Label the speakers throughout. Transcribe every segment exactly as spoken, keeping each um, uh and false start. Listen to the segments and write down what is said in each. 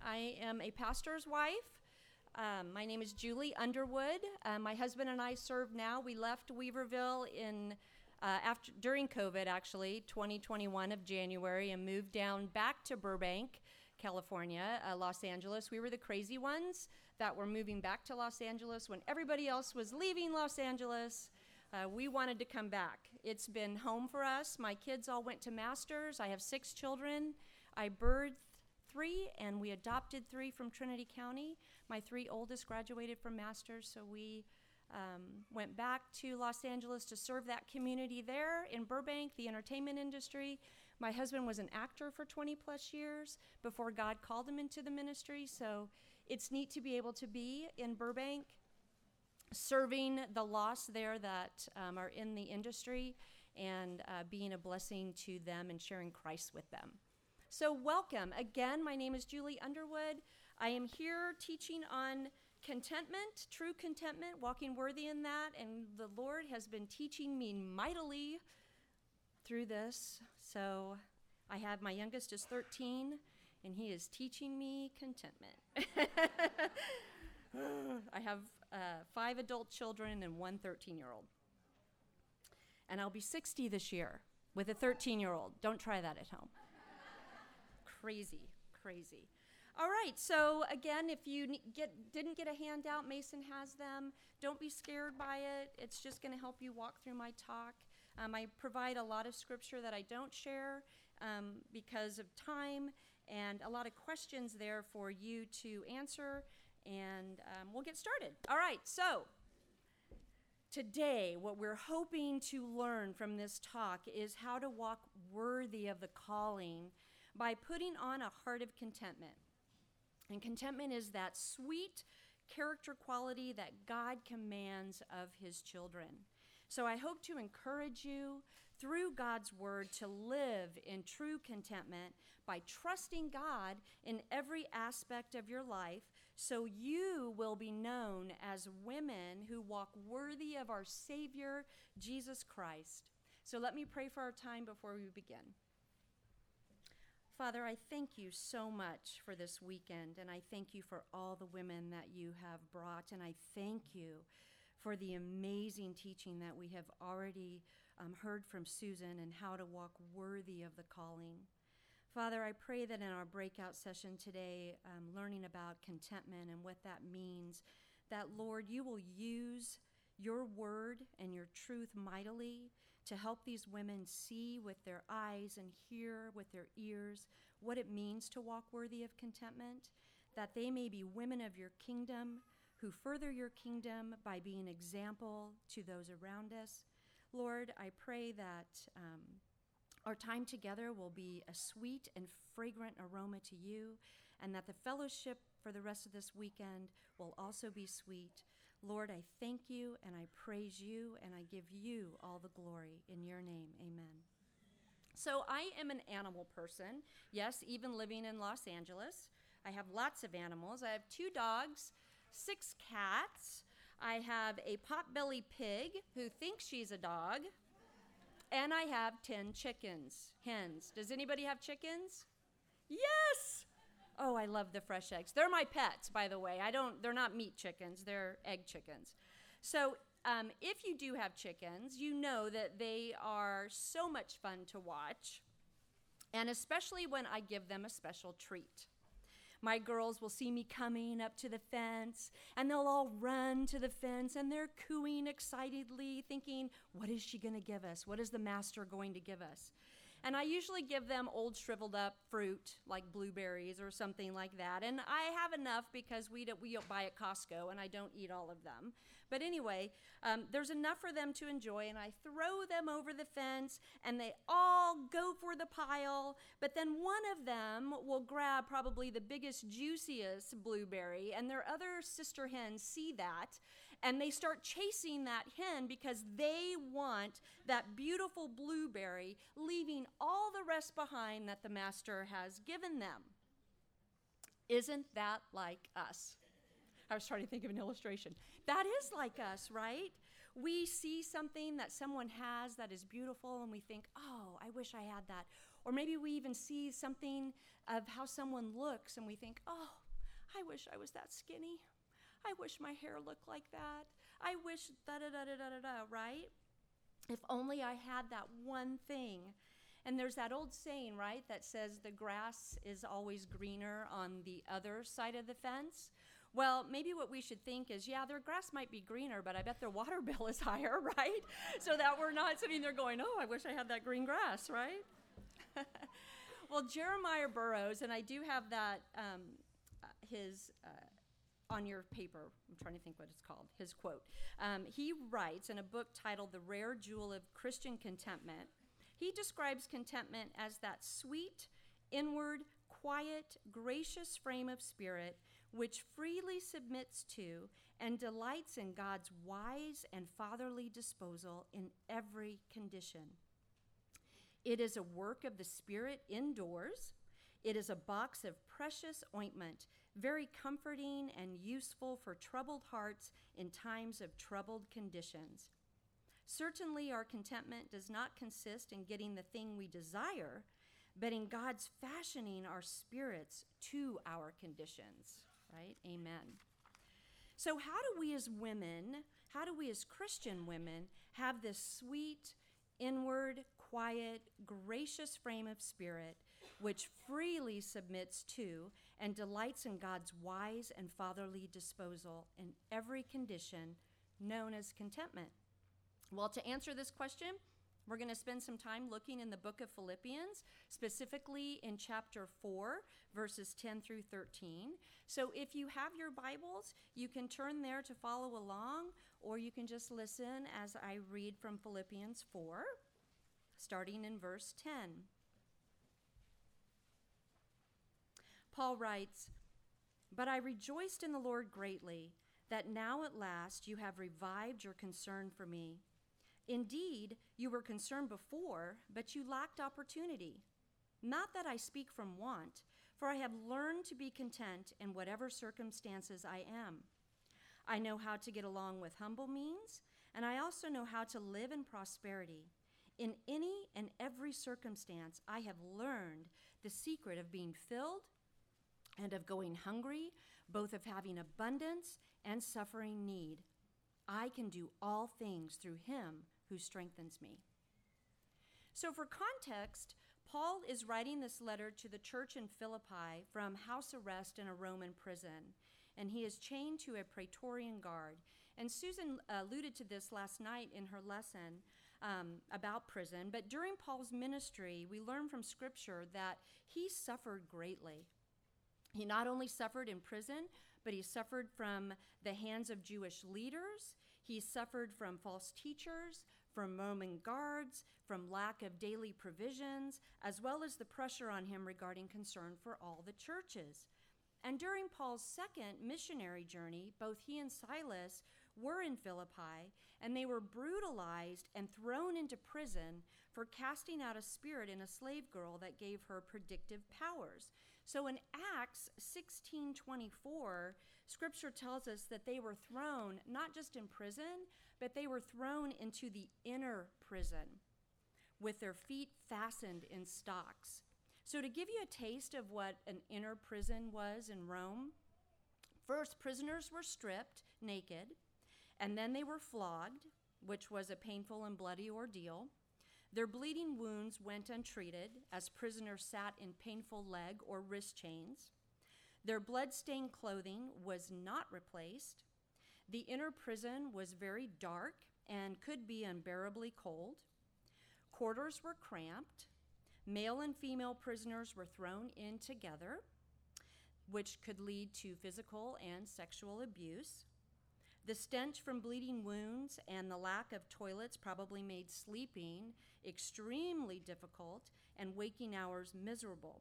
Speaker 1: I am a pastor's wife. Um, my name is Julie Underwood. Uh, my husband and I serve now. We left Weaverville in uh, after during COVID, actually, twenty twenty-one of January, and moved down back to Burbank, California, uh, Los Angeles. We were the crazy ones that were moving back to Los Angeles when everybody else was leaving Los Angeles. Uh, we wanted to come back. It's been home for us. My kids all went to masters. I have six children. I birthed three, and we adopted three from Trinity County. My three oldest graduated from masters, so we um, went back to Los Angeles to serve that community there in Burbank, the entertainment industry. My husband was an actor for twenty plus years before God called him into the ministry, so it's neat to be able to be in Burbank, serving the lost there that um, are in the industry, and uh, being a blessing to them and sharing Christ with them. So welcome. Again, my name is Julie Underwood. I am here teaching on contentment, true contentment, walking worthy in that, and the Lord has been teaching me mightily through this. So I have, my youngest is thirteen, and he is teaching me contentment. I have uh, five adult children and one thirteen-year-old. And I'll be sixty this year with a thirteen-year-old. Don't try that at home. Crazy, crazy. All right, so again, if you get didn't get a handout, Mason has them. Don't be scared by it. It's just going to help you walk through my talk. Um, I provide a lot of scripture that I don't share um, because of time, and a lot of questions there for you to answer, and um, we'll get started. All right, so today, what we're hoping to learn from this talk is how to walk worthy of the calling by putting on a heart of contentment. And contentment is that sweet character quality that God commands of his children. So I hope to encourage you through God's word to live in true contentment by trusting God in every aspect of your life, so you will be known as women who walk worthy of our Savior, Jesus Christ. So let me pray for our time before we begin. Father, I thank you so much for this weekend, and I thank you for all the women that you have brought, and I thank you for the amazing teaching that we have already um, heard from Susan and how to walk worthy of the calling. Father, I pray that in our breakout session today, um, learning about contentment and what that means, that, Lord, you will use your word and your truth mightily to help these women see with their eyes and hear with their ears what it means to walk worthy of contentment, that they may be women of your kingdom who further your kingdom by being an example to those around us. Lord, I pray that um, our time together will be a sweet and fragrant aroma to you, and that the fellowship for the rest of this weekend will also be sweet. Lord, I thank you and I praise you and I give you all the glory. In your name, amen. So I am an animal person. Yes, even living in Los Angeles. I have lots of animals. I have two dogs, six cats. I have a potbelly pig who thinks she's a dog. And I have ten chickens, hens. Does anybody have chickens? Yes! Oh, I love the fresh eggs. They're my pets, by the way. I don't, they're not meat chickens, they're egg chickens. So um, if you do have chickens, you know that they are so much fun to watch, and especially when I give them a special treat. My girls will see me coming up to the fence, and they'll all run to the fence, and they're cooing excitedly, thinking, what is she going to give us? What is the master going to give us? And I usually give them old shriveled up fruit like blueberries or something like that. And I have enough because we don't, we don't buy at Costco, and I don't eat all of them. But anyway, um, there's enough for them to enjoy, and I throw them over the fence, and they all go for the pile. But then one of them will grab probably the biggest, juiciest blueberry, and their other sister hens see that, and they start chasing that hen because they want that beautiful blueberry, leaving all the rest behind that the master has given them. Isn't that like us? I was trying to think of an illustration. That is like us, right? We see something that someone has that is beautiful, and we think, oh, I wish I had that. Or maybe we even see something of how someone looks and we think, oh, I wish I was that skinny. I wish my hair looked like that. I wish da-da-da-da-da-da, right? If only I had that one thing. And there's that old saying, right, that says the grass is always greener on the other side of the fence. Well, maybe what we should think is, yeah, their grass might be greener, but I bet their water bill is higher, right? So that we're not sitting there going, oh, I wish I had that green grass, right? Well, Jeremiah Burroughs, and I do have that, um, uh, his, uh, on your paper, I'm trying to think what it's called, his quote. Um, he writes in a book titled The Rare Jewel of Christian Contentment, he describes contentment as that sweet, inward, quiet, gracious frame of spirit which freely submits to and delights in God's wise and fatherly disposal in every condition. It is a work of the Spirit indoors. It is a box of precious ointment, very comforting and useful for troubled hearts in times of troubled conditions. Certainly, our contentment does not consist in getting the thing we desire, but in God's fashioning our spirits to our conditions, right? Amen. So how do we as women, how do we as Christian women have this sweet, inward, quiet, gracious frame of spirit which freely submits to and delights in God's wise and fatherly disposal in every condition known as contentment? Well, to answer this question, we're going to spend some time looking in the book of Philippians, specifically in chapter four, verses ten through thirteen. So if you have your Bibles, you can turn there to follow along, or you can just listen as I read from Philippians four, starting in verse ten. Paul writes, "But I rejoiced in the Lord greatly, that now at last you have revived your concern for me. Indeed, you were concerned before, but you lacked opportunity. Not that I speak from want, for I have learned to be content in whatever circumstances I am. I know how to get along with humble means, and I also know how to live in prosperity. In any and every circumstance, I have learned the secret of being filled and of going hungry, both of having abundance and suffering need. I can do all things through him who strengthens me." So for context, Paul is writing this letter to the church in Philippi from house arrest in a Roman prison, and he is chained to a Praetorian guard. And Susan alluded to this last night in her lesson um, about prison, but during Paul's ministry, we learn from Scripture that he suffered greatly. He not only suffered in prison, but he suffered from the hands of Jewish leaders. He suffered from false teachers, from Roman guards, from lack of daily provisions, as well as the pressure on him regarding concern for all the churches. And during Paul's second missionary journey, both he and Silas were in Philippi, and they were brutalized and thrown into prison for casting out a spirit in a slave girl that gave her predictive powers. So in Acts sixteen twenty-four, Scripture tells us that they were thrown not just in prison, but they were thrown into the inner prison with their feet fastened in stocks. So to give you a taste of what an inner prison was in Rome, first prisoners were stripped naked, and then they were flogged, which was a painful and bloody ordeal. Their bleeding wounds went untreated as prisoners sat in painful leg or wrist chains. Their blood-stained clothing was not replaced. The inner prison was very dark and could be unbearably cold. Quarters were cramped. Male and female prisoners were thrown in together, which could lead to physical and sexual abuse. The stench from bleeding wounds and the lack of toilets probably made sleeping extremely difficult and waking hours miserable.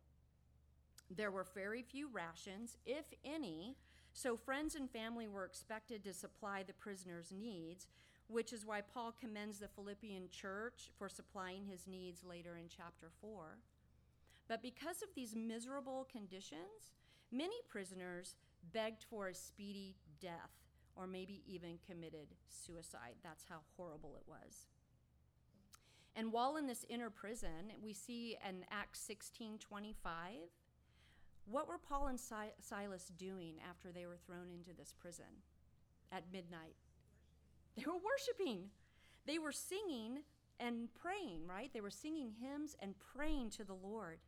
Speaker 1: There were very few rations, if any, so friends and family were expected to supply the prisoners' needs, which is why Paul commends the Philippian church for supplying his needs later in chapter four. But because of these miserable conditions, many prisoners begged for a speedy death, or maybe even committed suicide. That's how horrible it was. And while in this inner prison, we see in Acts sixteen twenty-five, what were Paul and si- Silas doing after they were thrown into this prison at midnight? They were worshiping. They were singing and praying, right? They were singing hymns and praying to the Lord.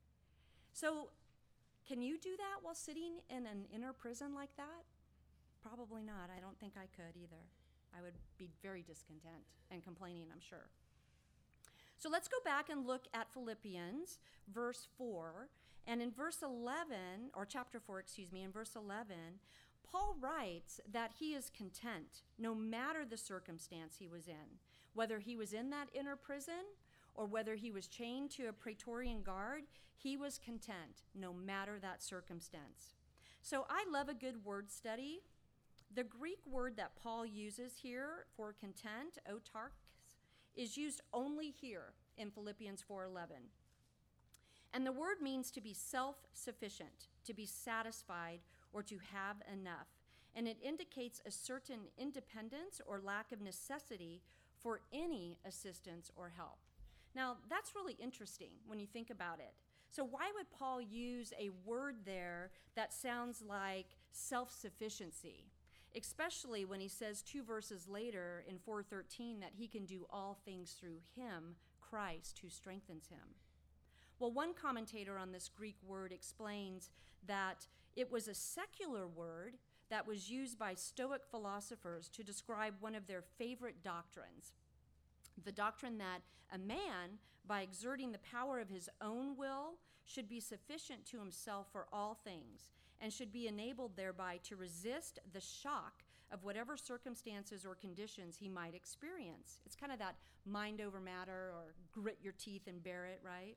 Speaker 1: So, can you do that while sitting in an inner prison like that? Probably not. I don't think I could either. I would be very discontent and complaining, I'm sure. So let's go back and look at Philippians, verse four. And in verse eleven, or chapter four, excuse me, in verse eleven, Paul writes that he is content no matter the circumstance he was in, whether he was in that inner prison or whether he was chained to a Praetorian guard, he was content no matter that circumstance. So I love a good word study. The Greek word that Paul uses here for content, autarkes, is used only here in Philippians four eleven. And the word means to be self-sufficient, to be satisfied, or to have enough. And it indicates a certain independence or lack of necessity for any assistance or help. Now, that's really interesting when you think about it. So why would Paul use a word there that sounds like self-sufficiency, especially when he says two verses later in four thirteen that he can do all things through him, Christ, who strengthens him? Well, one commentator on this Greek word explains that it was a secular word that was used by Stoic philosophers to describe one of their favorite doctrines, the doctrine that a man, by exerting the power of his own will, should be sufficient to himself for all things and should be enabled thereby to resist the shock of whatever circumstances or conditions he might experience. It's kind of that mind over matter, or grit your teeth and bear it, right?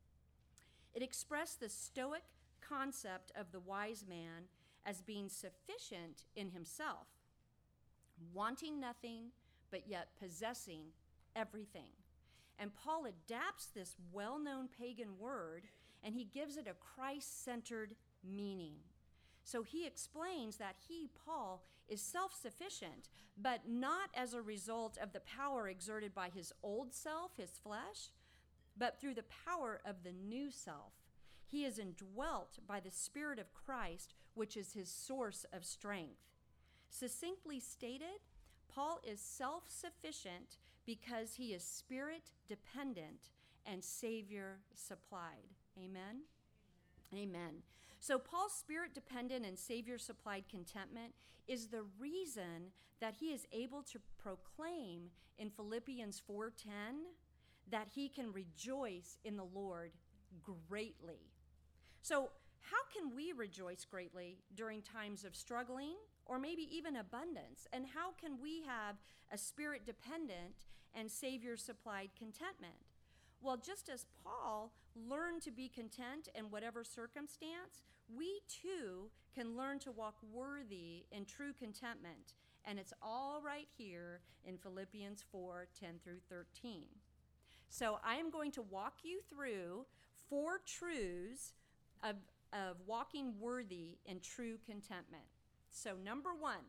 Speaker 1: It expressed the Stoic concept of the wise man as being sufficient in himself, wanting nothing, but yet possessing everything. And Paul adapts this well-known pagan word, and he gives it a Christ-centered meaning. So he explains that he, Paul, is self-sufficient, but not as a result of the power exerted by his old self, his flesh, but through the power of the new self. He is indwelt by the Spirit of Christ, which is his source of strength. Succinctly stated, Paul is self-sufficient because he is Spirit-dependent and Savior-supplied. Amen? Amen. So Paul's Spirit-dependent and Savior-supplied contentment is the reason that he is able to proclaim in Philippians four ten that he can rejoice in the Lord greatly. So how can we rejoice greatly during times of struggling or maybe even abundance? And how can we have a Spirit-dependent and Savior-supplied contentment? Well, just as Paul learned to be content in whatever circumstance, we too can learn to walk worthy in true contentment. And it's all right here in Philippians four ten through thirteen. So I am going to walk you through four truths of, of walking worthy in true contentment. So number one,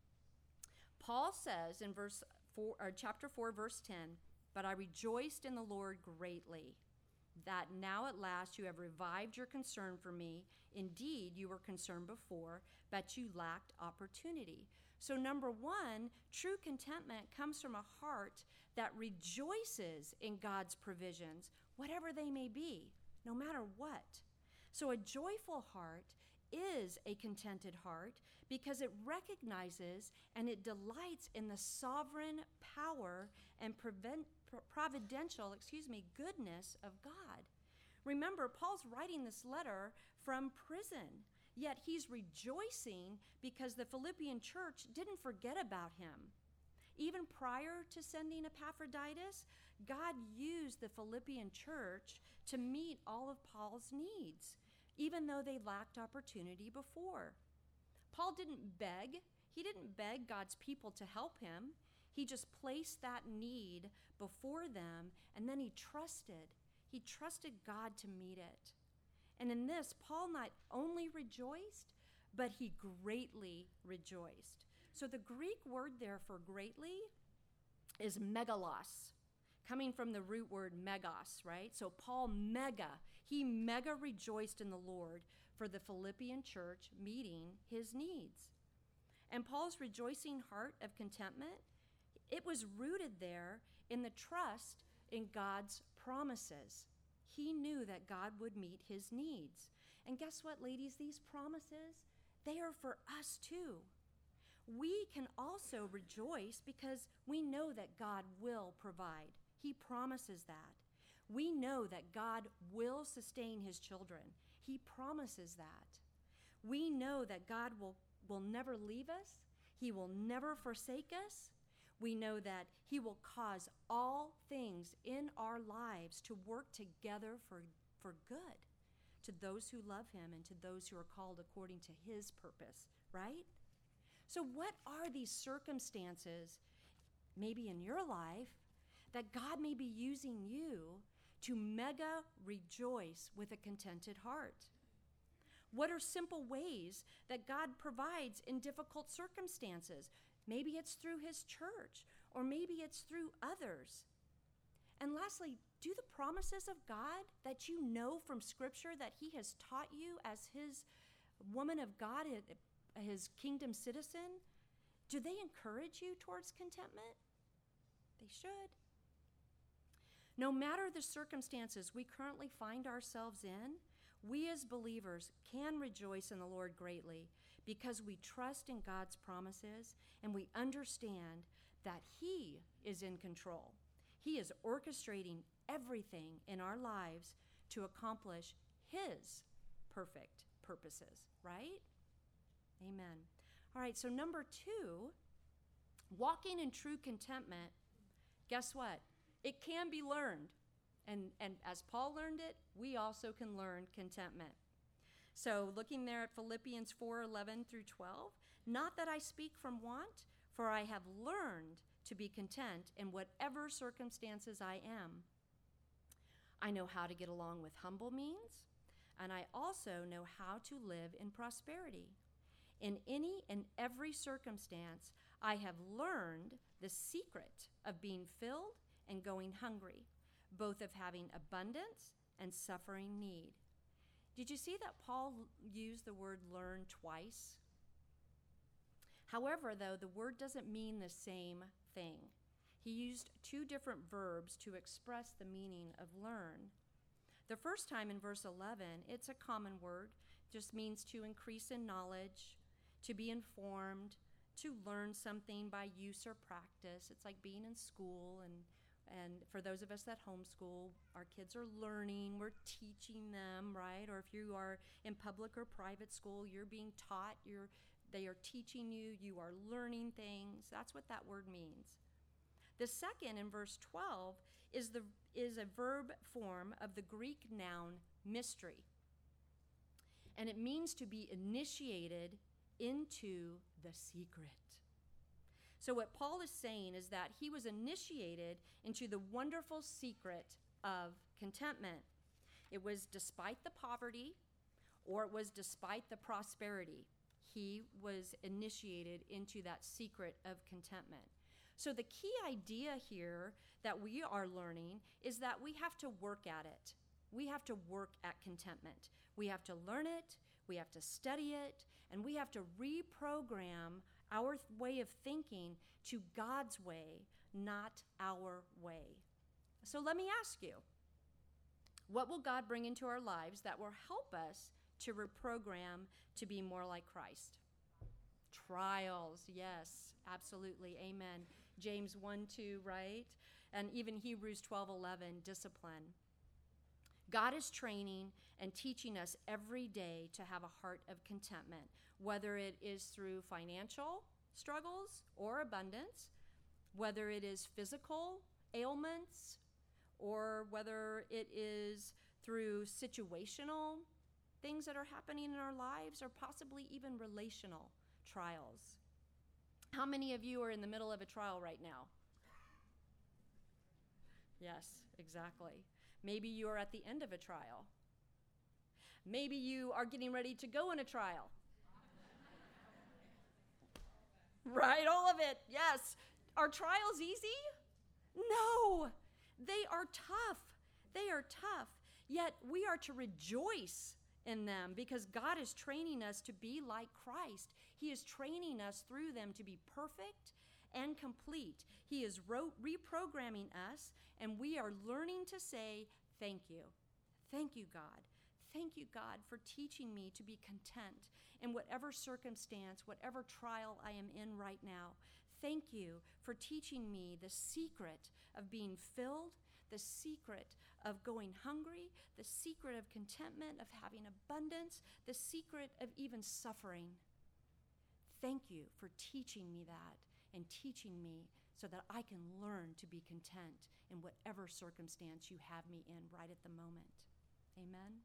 Speaker 1: Paul says in verse four, or chapter four, verse ten, "But I rejoiced in the Lord greatly, that now at last you have revived your concern for me. Indeed, you were concerned before, but you lacked opportunity." So number one, true contentment comes from a heart that rejoices in God's provisions, whatever they may be, no matter what. So a joyful heart is a contented heart because it recognizes and it delights in the sovereign power and prevent, providential, excuse me, goodness of God. Remember, Paul's writing this letter from prison, yet he's rejoicing because the Philippian church didn't forget about him. Even prior to sending Epaphroditus, God used the Philippian church to meet all of Paul's needs, even though they lacked opportunity before. Paul didn't beg. He didn't beg God's people to help him. He just placed that need before them, and then he trusted. He trusted God to meet it. And in this, Paul not only rejoiced, but he greatly rejoiced. So the Greek word there for greatly is megalos. coming from the root word megos, right? So Paul mega, he mega rejoiced in the Lord for the Philippian church meeting his needs. And Paul's rejoicing heart of contentment, it was rooted there in the trust in God's promises. He knew that God would meet his needs. And guess what, ladies? These promises, they are for us too. We can also rejoice because we know that God will provide. He promises that. We know that God will sustain his children. He promises that. We know that God will, will never leave us. He will never forsake us. We know that he will cause all things in our lives to work together for, for good to those who love him and to those who are called according to his purpose, right? So what are these circumstances, maybe in your life, that God may be using you to mega rejoice with a contented heart? What are simple ways that God provides in difficult circumstances? Maybe it's through his church, or maybe it's through others. And lastly, do the promises of God that you know from Scripture that he has taught you as his woman of God, his kingdom citizen, do they encourage you towards contentment? They should. No matter the circumstances we currently find ourselves in, we as believers can rejoice in the Lord greatly because we trust in God's promises and we understand that he is in control. He is orchestrating everything in our lives to accomplish his perfect purposes, right? Amen. All right, so number two, walking in true contentment, guess what? It can be learned. And, and as Paul learned it, we also can learn contentment. So looking there at Philippians four eleven through twelve, not that I speak from want, for I have learned to be content in whatever circumstances I am. I know how to get along with humble means, and I also know how to live in prosperity. In any and every circumstance, I have learned the secret of being filled and going hungry, both of having abundance and suffering need. Did you see that Paul used the word learn twice? However, though, the word doesn't mean the same thing. He used two different verbs to express the meaning of learn. The first time in verse eleven, it's a common word, just means to increase in knowledge, to be informed, to learn something by use or practice. It's like being in school, and and for those of us that homeschool, our kids are learning, we're teaching them, right? Or if you are in public or private school, you're being taught, you're they are teaching you, you are learning things. That's what that word means. The second, in verse twelve, is the is a verb form of the Greek noun mystery. And it means to be initiated into the secret. So what Paul is saying is that he was initiated into the wonderful secret of contentment. It was despite the poverty, or it was despite the prosperity. He was initiated into that secret of contentment. So the key idea here that we are learning is that we have to work at it. We have to work at contentment. We have to learn it, we have to study it, and we have to reprogram our th- way of thinking to God's way, not our way. So let me ask you, what will God bring into our lives that will help us to reprogram to be more like Christ? Trials, yes, absolutely, amen. James one two, right? And even Hebrews twelve eleven, discipline. God is training and teaching us every day to have a heart of contentment, whether it is through financial struggles or abundance, whether it is physical ailments, or whether it is through situational things that are happening in our lives, or possibly even relational trials. How many of you are in the middle of a trial right now? Yes, exactly. Maybe you are at the end of a trial. Maybe you are getting ready to go in a trial. Right, all of it, yes. Are trials easy? No, They are tough. They are tough. Yet we are to rejoice in them because God is training us to be like Christ. He is training us through them to be perfect and complete. He is ro- reprogramming us, and we are learning to say, thank you. Thank you, God. Thank you, God, for teaching me to be content in whatever circumstance, whatever trial I am in right now. Thank you for teaching me the secret of being filled, the secret of going hungry, the secret of contentment, of having abundance, the secret of even suffering. Thank you for teaching me that and teaching me so that I can learn to be content in whatever circumstance you have me in right at the moment. Amen.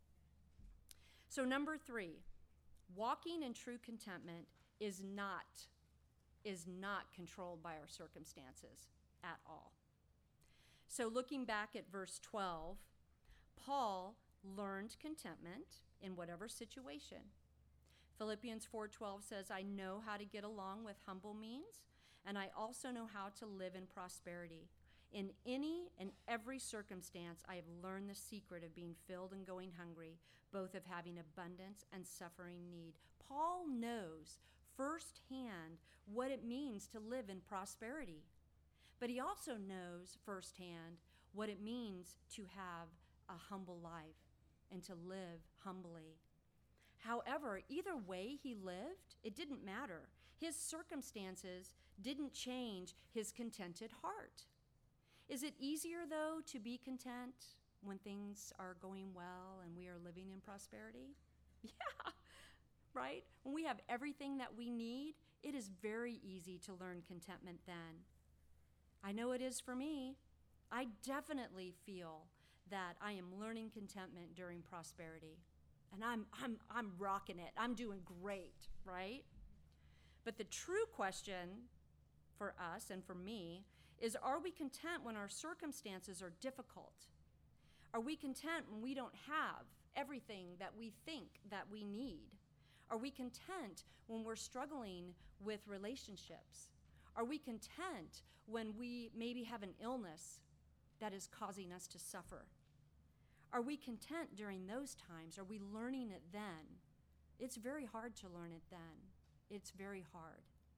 Speaker 1: So number three, walking in true contentment is not, is not controlled by our circumstances at all. So looking back at verse twelve, Paul learned contentment in whatever situation. Philippians four twelve says, I know how to get along with humble means, and I also know how to live in prosperity. In any and every circumstance, I have learned the secret of being filled and going hungry, both of having abundance and suffering need. Paul knows firsthand what it means to live in prosperity, but he also knows firsthand what it means to have a humble life and to live humbly. However, either way he lived, it didn't matter. His circumstances didn't change his contented heart. Is it easier, though, to be content when things are going well and we are living in prosperity? Yeah, right? When we have everything that we need, it is very easy to learn contentment then. I know it is for me. I definitely feel that I am learning contentment during prosperity. And I'm I'm I'm rocking it. I'm doing great, right? But the true question for us and for me is, are we content when our circumstances are difficult? Are we content when we don't have everything that we think that we need? Are we content when we're struggling with relationships? Are we content when we maybe have an illness that is causing us to suffer? Are we content during those times? Are we learning it then? It's very hard to learn it then. It's very hard.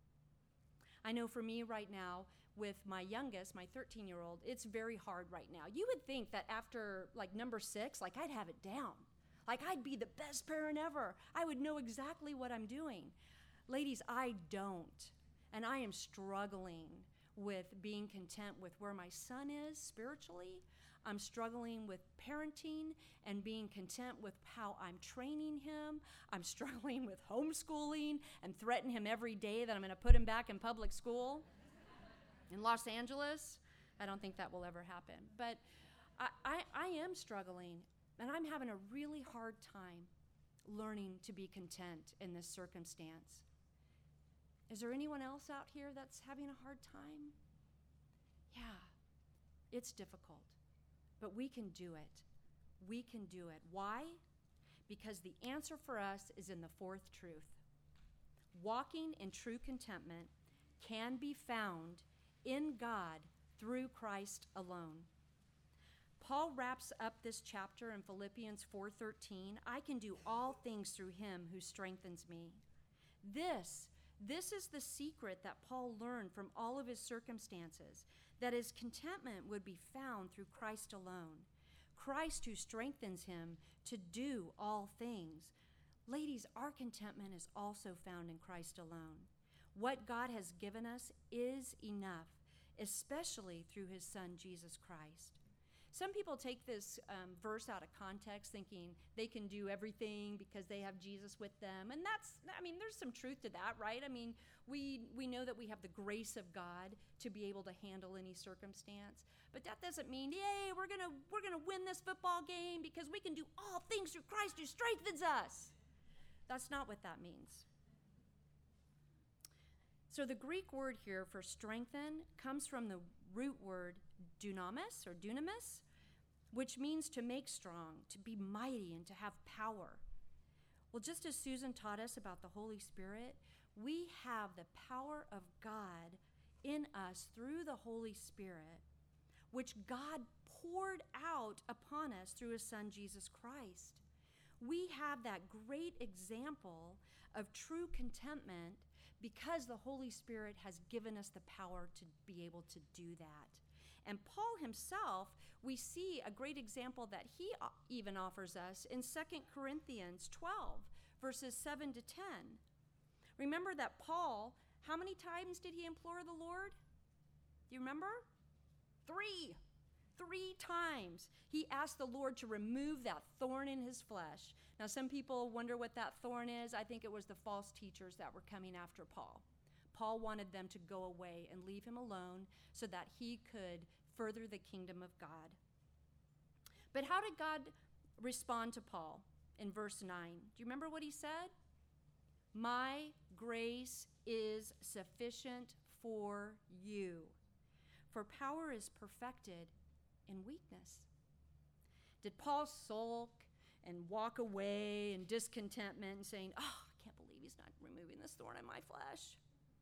Speaker 1: I know for me right now, with my youngest, my thirteen-year-old, it's very hard right now. You would think that after like number six, like I'd have it down. Like I'd be the best parent ever. I would know exactly what I'm doing. Ladies, I don't. And I am struggling with being content with where my son is spiritually. I'm struggling with parenting and being content with how I'm training him. I'm struggling with homeschooling and threaten him every day that I'm going to put him back in public school. In Los Angeles, I don't think that will ever happen. But I, I, I am struggling, and I'm having a really hard time learning to be content in this circumstance. Is there anyone else out here that's having a hard time? Yeah, it's difficult, but we can do it. We can do it. Why? Because the answer for us is in the fourth truth. Walking in true contentment can be found in God through Christ alone. Paul wraps up this chapter in Philippians four thirteen. I can do all things through him who strengthens me. This, this is the secret that Paul learned from all of his circumstances, that his contentment would be found through Christ alone. Christ who strengthens him to do all things. Ladies, our contentment is also found in Christ alone. What God has given us is enough, especially through his son, Jesus Christ. Some people take this um, verse out of context, thinking they can do everything because they have Jesus with them. And that's, I mean, there's some truth to that, right? I mean, we we know that we have the grace of God to be able to handle any circumstance. But that doesn't mean, yay, we're gonna we're gonna win this football game because we can do all things through Christ who strengthens us. That's not what that means. So the Greek word here for strengthen comes from the root word dunamis or dunamis, which means to make strong, to be mighty, and to have power. Well, just as Susan taught us about the Holy Spirit, we have the power of God in us through the Holy Spirit. which God poured out upon us through his Son, Jesus Christ. We have that great example of true contentment because the Holy Spirit has given us the power to be able to do that. And Paul himself, we see a great example that he even offers us in Second Corinthians twelve, verses seven to ten. Remember that Paul, how many times did he implore the Lord? Do you remember? Three. Three times he asked the Lord to remove that thorn in his flesh. Now, some people wonder what that thorn is. I think it was the false teachers that were coming after Paul. Paul wanted them to go away and leave him alone so that he could further the kingdom of God. But how did God respond to Paul in verse nine? Do you remember what he said? My grace is sufficient for you, for power is perfected in weakness. Did Paul sulk and walk away in discontentment and saying, oh, I can't believe he's not removing this thorn in my flesh?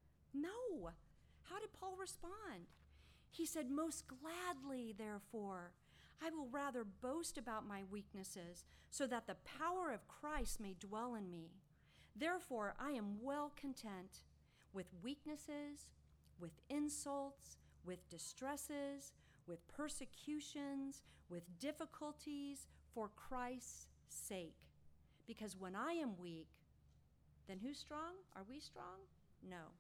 Speaker 1: No. How did Paul respond? He said, most gladly, therefore, I will rather boast about my weaknesses so that the power of Christ may dwell in me. Therefore, I am well content with weaknesses, with insults, with distresses, with persecutions, with difficulties for Christ's sake. Because when I am weak, then who's strong? Are we strong? No.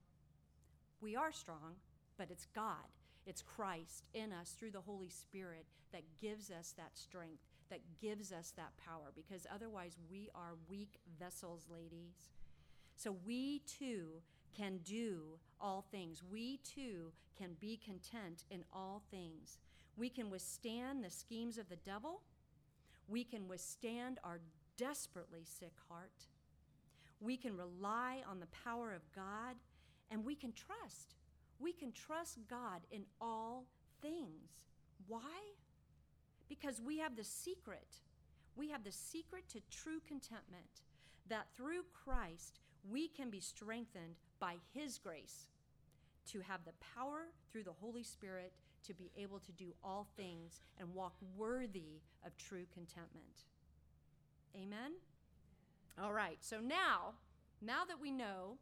Speaker 1: We are strong, but it's God. It's Christ in us through the Holy Spirit that gives us that strength, that gives us that power, because otherwise we are weak vessels, ladies. So we too can do all things. We too can be content in all things. We can withstand the schemes of the devil. We can withstand our desperately sick heart. We can rely on the power of God, and we can trust. We can trust God in all things. Why? Because we have the secret. We have the secret to true contentment, that through Christ we can be strengthened by his grace to have the power through the Holy Spirit to be able to do all things and walk worthy of true contentment. Amen? All right, so now, now that we know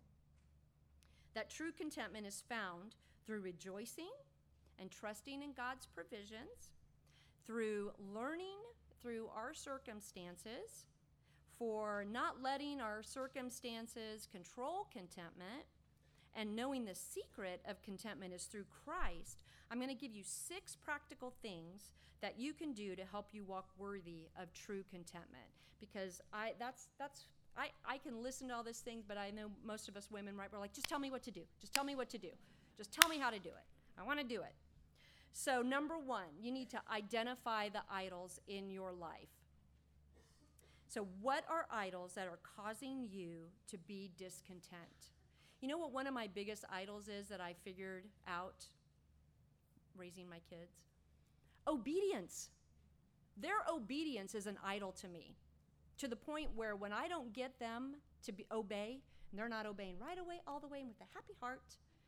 Speaker 1: that true contentment is found through rejoicing and trusting in God's provisions, through learning through our circumstances, for not letting our circumstances control contentment, and knowing the secret of contentment is through Christ, I'm going to give you six practical things that you can do to help you walk worthy of true contentment. Because I that's that's I, I can listen to all these things, but I know most of us women, right, we're like, just tell me what to do. Just tell me what to do. Just tell me how to do it. I want to do it. So number one, you need to identify the idols in your life. So what are idols that are causing you to be discontent? You know what one of my biggest idols is that I figured out raising my kids? Obedience. Their obedience is an idol to me, to the point where when I don't get them to be, obey, and they're not obeying right away, all the way, and with a happy heart,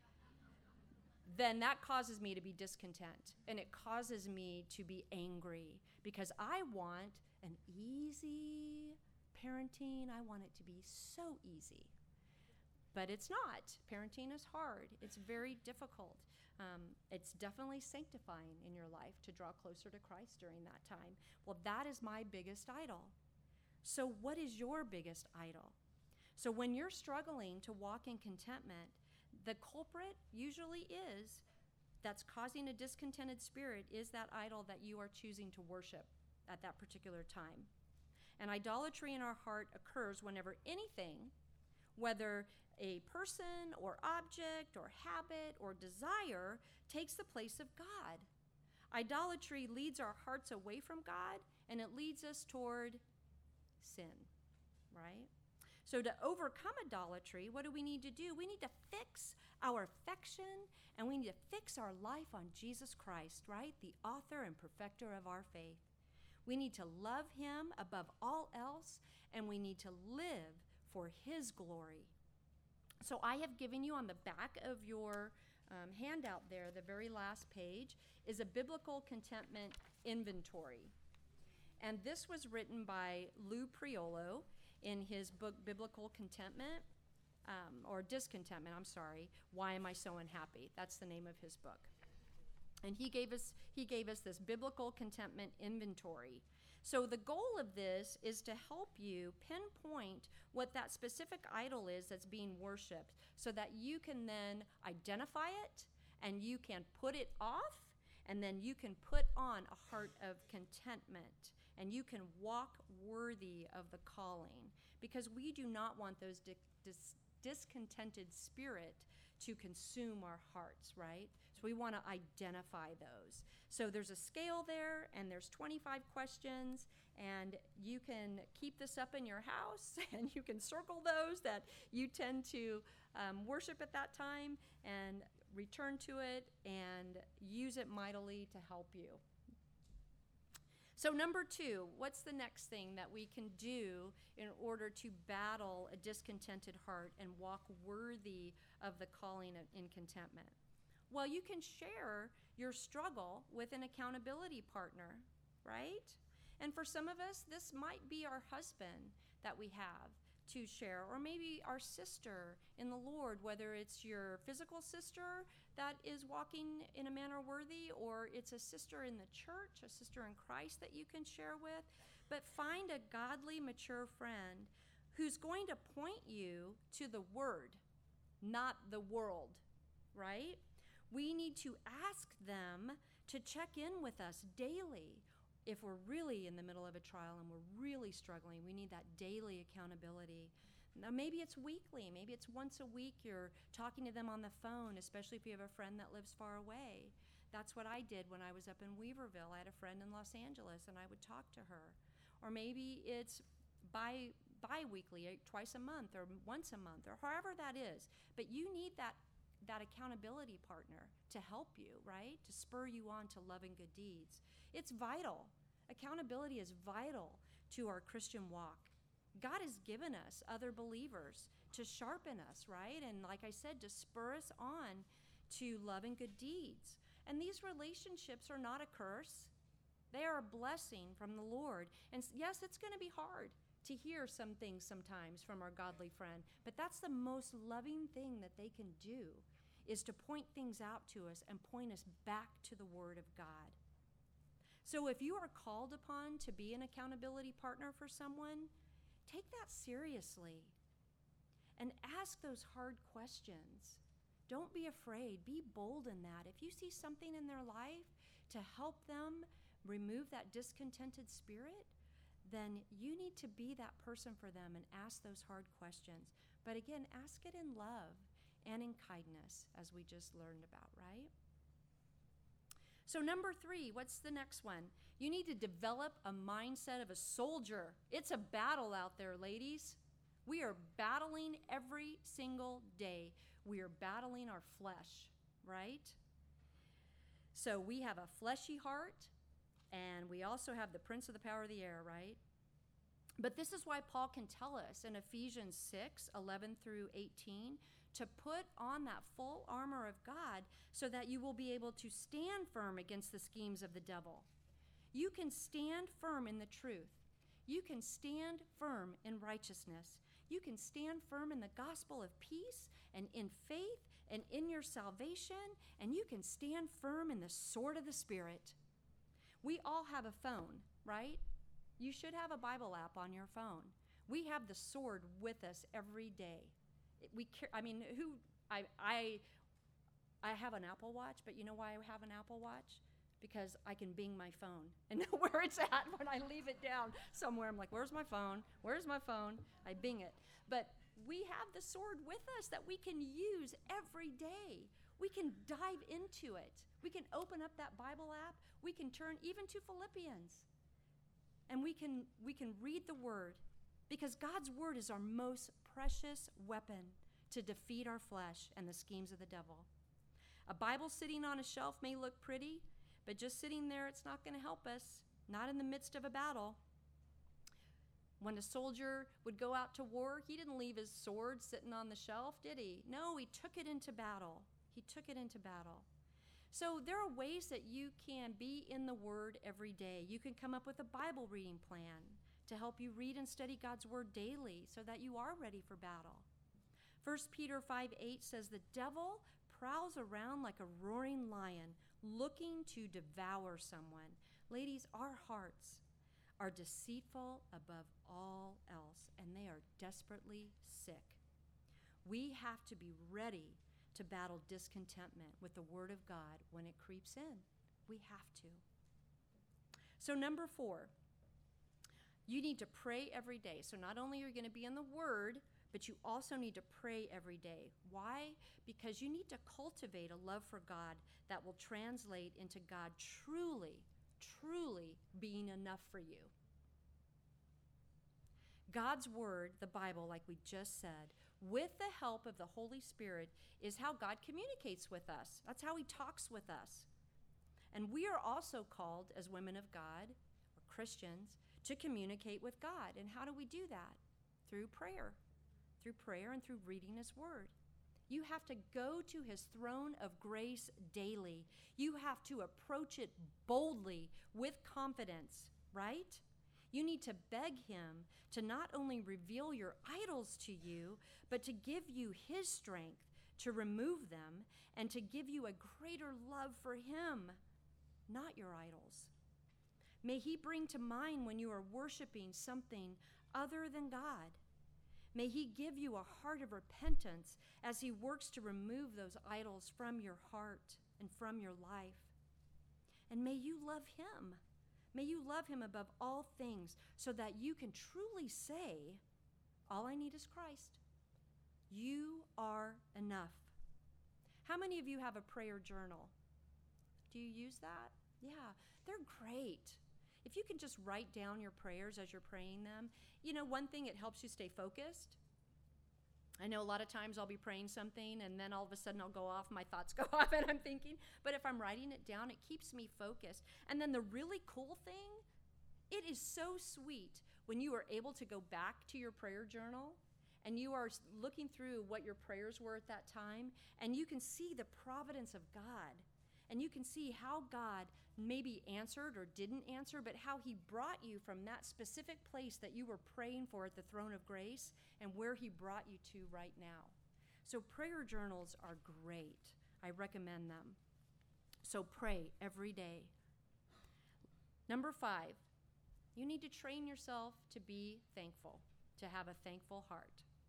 Speaker 1: then that causes me to be discontent, and it causes me to be angry, because I want an easy parenting. I want it to be so easy. But it's not. Parenting is hard. It's very difficult. Um, it's definitely sanctifying in your life to draw closer to Christ during that time. Well, that is my biggest idol. So what is your biggest idol? So when you're struggling to walk in contentment, the culprit usually is, that's causing a discontented spirit, is that idol that you are choosing to worship at that particular time. And idolatry in our heart occurs whenever anything, whether a person or object or habit or desire, takes the place of God. Idolatry leads our hearts away from God, and it leads us toward sin, right? So to overcome idolatry, what do we need to do? We need to fix our affection, and we need to fix our life on Jesus Christ, right? The author and perfecter of our faith. We need to love him above all else, and we need to live for his glory. So I have given you on the back of your um, handout there, the very last page, is a biblical contentment inventory. And this was written by Lou Priolo in his book, Biblical Contentment, um, or Discontentment, I'm sorry, Why Am I So Unhappy? That's the name of his book. And he gave us he gave us this biblical contentment inventory. So the goal of this is to help you pinpoint what that specific idol is that's being worshiped, so that you can then identify it and you can put it off, and then you can put on a heart of contentment, and you can walk worthy of the calling, because we do not want those di- dis- discontented spirit to consume our hearts, right? So we want to identify those. So there's a scale there, and there's twenty-five questions, and you can keep this up in your house, and you can circle those that you tend to um, worship at that time, and return to it, and use it mightily to help you. So number two, what's the next thing that we can do in order to battle a discontented heart and walk worthy of the calling in contentment? Well, you can share your struggle with an accountability partner, right? And for some of us, this might be our husband that we have to share, or maybe our sister in the Lord, whether it's your physical sister that is walking in a manner worthy, or it's a sister in the church, a sister in Christ that you can share with. But find a godly, mature friend who's going to point you to the Word, not the world, right? We need to ask them to check in with us daily. If we're really in the middle of a trial and we're really struggling, we need that daily accountability. Now, maybe it's weekly. Maybe it's once a week you're talking to them on the phone, especially if you have a friend that lives far away. That's what I did when I was up in Weaverville. I had a friend in Los Angeles, and I would talk to her. Or maybe it's bi- bi-weekly, twice a month or once a month, or however that is. But you need that, that accountability partner to help you, right? To spur you on to love and good deeds. It's vital. Accountability is vital to our Christian walk. God has given us other believers to sharpen us, right? And like I said, to spur us on to love and good deeds. And these relationships are not a curse. They are a blessing from the Lord. And yes, it's going to be hard to hear some things sometimes from our godly friend, but that's the most loving thing that they can do, is to point things out to us and point us back to the Word of God. So if you are called upon to be an accountability partner for someone, take that seriously and ask those hard questions. Don't be afraid. Be bold in that. If you see something in their life to help them remove that discontented spirit, then you need to be that person for them and ask those hard questions. But again, ask it in love and in kindness, as we just learned about, right? So number three, what's the next one? You need to develop a mindset of a soldier. It's a battle out there, ladies. We are battling every single day. We are battling our flesh, right? So we have a fleshy heart, and we also have the prince of the power of the air, right? But this is why Paul can tell us in Ephesians six, eleven through eighteen, to put on that full armor of God so that you will be able to stand firm against the schemes of the devil. You can stand firm in the truth. You can stand firm in righteousness. You can stand firm in the gospel of peace and in faith and in your salvation, and you can stand firm in the sword of the Spirit. We all have a phone, right? You should have a Bible app on your phone. We have the sword with us every day. We, I mean, who, I, I, I have an Apple Watch, but you know why I have an Apple Watch? Because I can bing my phone and know where it's at when I leave it down somewhere. I'm like, where's my phone? Where's my phone? I bing it. But we have the sword with us that we can use every day. We can dive into it. We can open up that Bible app. We can turn even to Philippians. And we can, we can read the Word, because God's Word is our most precious weapon to defeat our flesh and the schemes of the devil. A Bible sitting on a shelf may look pretty, but just sitting there, it's not going to help us, not in the midst of a battle. When a soldier would go out to war, he didn't leave his sword sitting on the shelf, did he? No, he took it into battle. He took it into battle. So there are ways that you can be in the Word every day. You can come up with a Bible reading plan to help you read and study God's Word daily so that you are ready for battle. First Peter five eight says, the devil prowls around like a roaring lion, looking to devour someone. Ladies, our hearts are deceitful above all else, and they are desperately sick. We have to be ready to battle discontentment with the Word of God when it creeps in. We have to. So number four, you need to pray every day. So not only are you going to be in the Word, but you also need to pray every day. Why? Because you need to cultivate a love for God that will translate into God truly, truly being enough for you. God's Word, the Bible, like we just said, with the help of the Holy Spirit, is how God communicates with us. That's how He talks with us. And we are also called, as women of God, or Christians, to communicate with God. And how do we do that? Through prayer. Through prayer and through reading His Word. You have to go to His throne of grace daily. You have to approach it boldly with confidence, right? You need to beg Him to not only reveal your idols to you, but to give you His strength to remove them and to give you a greater love for Him, not your idols. May He bring to mind when you are worshiping something other than God. May He give you a heart of repentance as He works to remove those idols from your heart and from your life. And may you love Him. May you love Him above all things so that you can truly say, all I need is Christ. You are enough. How many of you have a prayer journal? Do you use that? Yeah, they're great. If you can just write down your prayers as you're praying them, you know, one thing, it helps you stay focused. I know a lot of times I'll be praying something and then all of a sudden I'll go off, my thoughts go off and I'm thinking, but if I'm writing it down, it keeps me focused. And then the really cool thing, it is so sweet when you are able to go back to your prayer journal and you are looking through what your prayers were at that time, and you can see the providence of God. And you can see how God maybe answered or didn't answer, but how He brought you from that specific place that you were praying for at the throne of grace and where He brought you to right now. So prayer journals are great. I recommend them. So pray every day. Number five, you need to train yourself to be thankful, to have a thankful heart.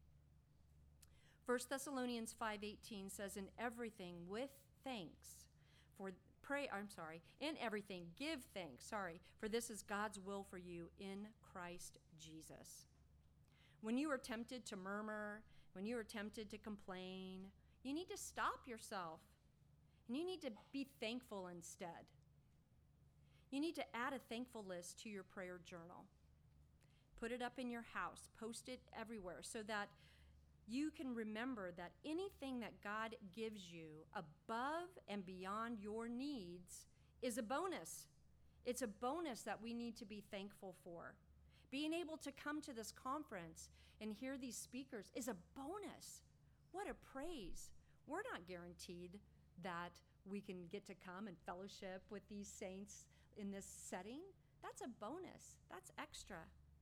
Speaker 1: First Thessalonians five eighteen says, in everything with thanks, for pray, I'm sorry, in everything give thanks, sorry, for this is God's will for you in Christ Jesus. When you are tempted to murmur, when you are tempted to complain, you need to stop yourself and you need to be thankful instead. You need to add a thankful list to your prayer journal. Put it up in your house, post it everywhere so that you can remember that anything that God gives you above and beyond your needs is a bonus. It's a bonus that we need to be thankful for. Being able to come to this conference and hear these speakers is a bonus. What a praise. We're not guaranteed that we can get to come and fellowship with these saints in this setting. That's a bonus. That's extra.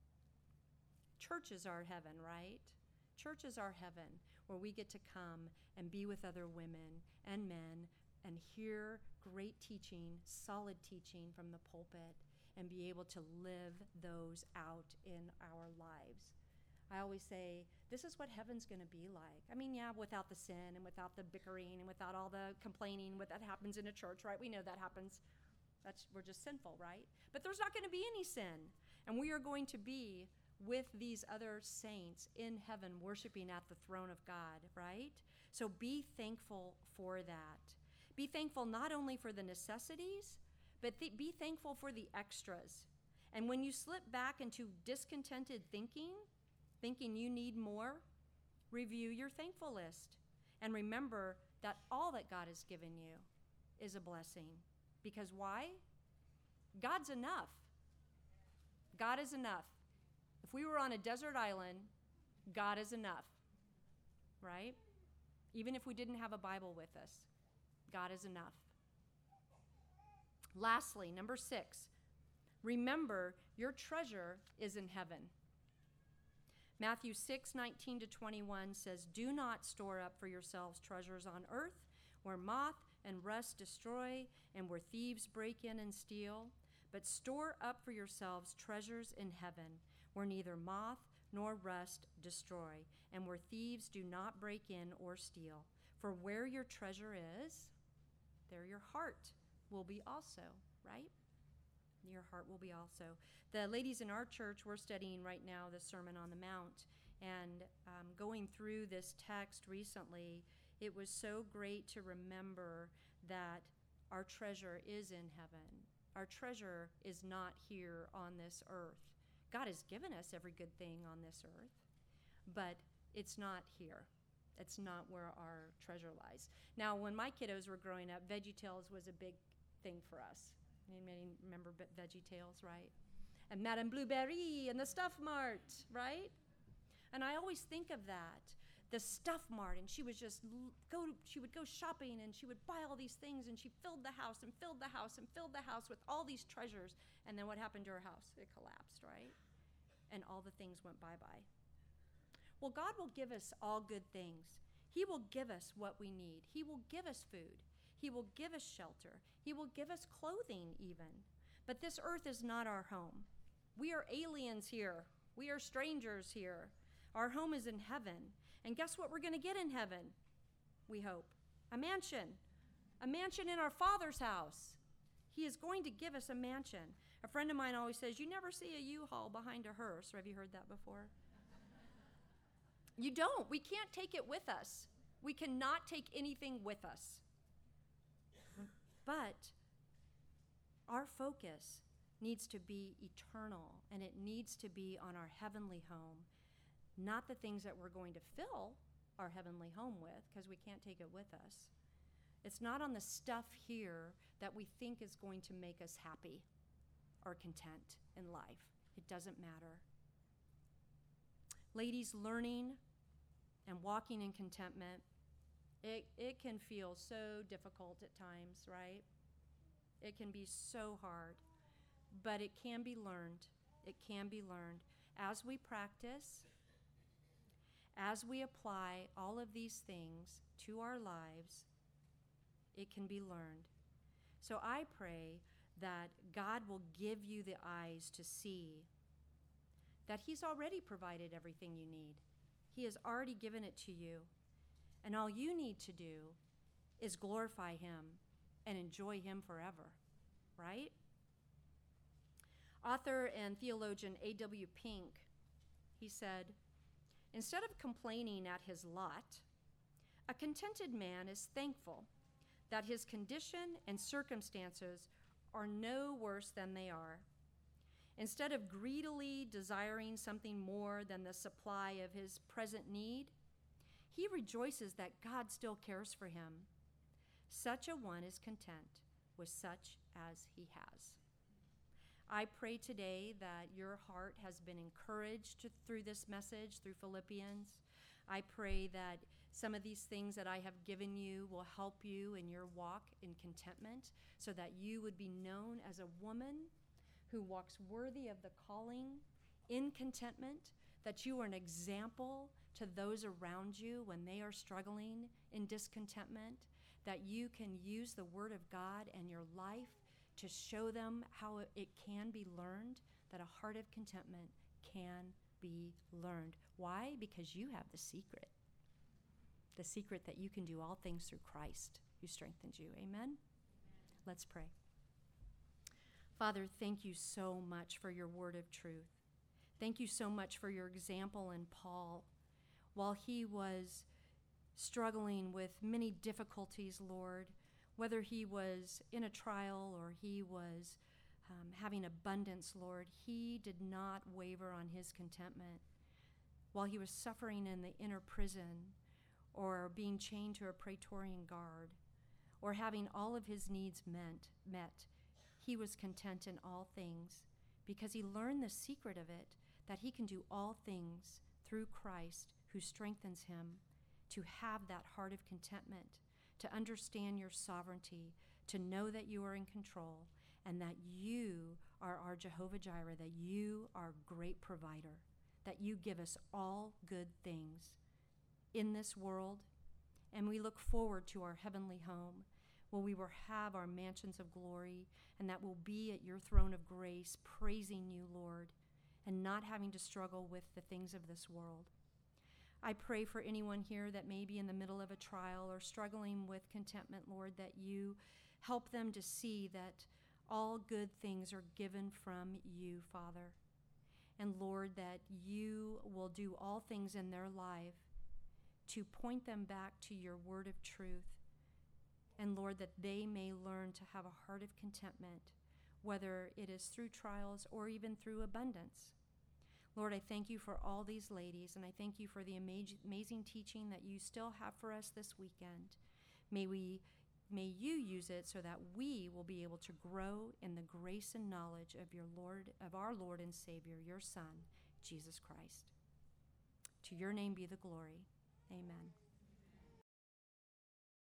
Speaker 1: Church is our heaven, right? Church is our heaven, where we get to come and be with other women and men and hear great teaching, solid teaching from the pulpit, and be able to live those out in our lives. I always say, this is what heaven's going to be like. I mean, yeah, without the sin and without the bickering and without all the complaining, what that happens in a church, right? We know that happens. That's, we're just sinful, right? But there's not going to be any sin. And we are going to be with these other saints in heaven worshiping at the throne of God, right? So be thankful for that. Be thankful not only for the necessities, but th- be thankful for the extras. And when you slip back into discontented thinking, thinking you need more, review your thankful list. And remember that all that God has given you is a blessing. Because why? God's enough. God is enough. If we were on a desert island, God is enough, right? Even if we didn't have a Bible with us, God is enough. Lastly, number six, remember your treasure is in heaven. Matthew six, nineteen to twenty-one says, "Do not store up for yourselves treasures on earth, where moth and rust destroy, and where thieves break in and steal, but store up for yourselves treasures in heaven, where neither moth nor rust destroy, and where thieves do not break in or steal. For where your treasure is, there your heart will be also," right? Your heart will be also. The ladies in our church, we're studying right now the Sermon on the Mount, and um, going through this text recently, it was so great to remember that our treasure is in heaven. Our treasure is not here on this earth. God has given us every good thing on this earth, but it's not here. It's not where our treasure lies. Now, when my kiddos were growing up, VeggieTales was a big thing for us. Anybody remember VeggieTales, right? And Madame Blueberry and the Stuff Mart, right? And I always think of that, the Stuff Mart, and she was just go, she would go shopping and she would buy all these things, and she filled the house and filled the house and filled the house with all these treasures. And then what happened to her house? It collapsed, right? And all the things went bye-bye. Well, God will give us all good things. He will give us what we need. He will give us food. He will give us shelter. He will give us clothing even. But this earth is not our home. We are aliens here. We are strangers here. Our home is in heaven. And guess what we're going to get in heaven? We hope. A mansion. A mansion in our Father's house. He is going to give us a mansion. A friend of mine always says, you never see a U-Haul behind a hearse. Have you heard that before? You don't. We can't take it with us. We cannot take anything with us. But our focus needs to be eternal, and it needs to be on our heavenly home, not the things that we're going to fill our heavenly home with, because we can't take it with us. It's not on the stuff here that we think is going to make us happy or content in life. It doesn't matter. Ladies, learning and walking in contentment, it, it can feel so difficult at times, right? It can be so hard, but it can be learned. It can be learned. As we practice, as we apply all of these things to our lives, it can be learned. So I pray that God will give you the eyes to see that He's already provided everything you need. He has already given it to you. And all you need to do is glorify Him and enjoy Him forever, right? Author and theologian A W Pink, he said, instead of complaining at his lot, a contented man is thankful that his condition and circumstances are no worse than they are. Instead of greedily desiring something more than the supply of his present need, he rejoices that God still cares for him. Such a one is content with such as he has. I pray today that your heart has been encouraged through this message, through Philippians. I pray that some of these things that I have given you will help you in your walk in contentment, so that you would be known as a woman who walks worthy of the calling in contentment, that you are an example to those around you when they are struggling in discontentment, that you can use the Word of God and your life to show them how it can be learned, that a heart of contentment can be learned. Why? Because you have the secret. The secret that you can do all things through Christ who strengthens you. Amen? Let's pray. Father, thank you so much for your word of truth. Thank you so much for your example in Paul. While he was struggling with many difficulties, Lord, whether he was in a trial or he was um, having abundance, Lord, he did not waver on his contentment. While he was suffering in the inner prison, or being chained to a Praetorian guard, or having all of his needs met, met, he was content in all things, because he learned the secret of it, that he can do all things through Christ who strengthens him, to have that heart of contentment, to understand your sovereignty, to know that you are in control, and that you are our Jehovah Jireh, that you are great provider, that you give us all good things in this world. And we look forward to our heavenly home, where we will have our mansions of glory, and that will be at your throne of grace, praising you, Lord, and not having to struggle with the things of this world. I pray for anyone here that may be in the middle of a trial or struggling with contentment, Lord, that you help them to see that all good things are given from you, Father. And Lord, that you will do all things in their life to point them back to your word of truth. And Lord, that they may learn to have a heart of contentment, whether it is through trials or even through abundance. Lord, I thank you for all these ladies, and I thank you for the amaz- amazing teaching that you still have for us this weekend. May we, may you use it so that we will be able to grow in the grace and knowledge of your Lord, of our Lord and Savior, your Son, Jesus Christ. To your name be the glory. Amen.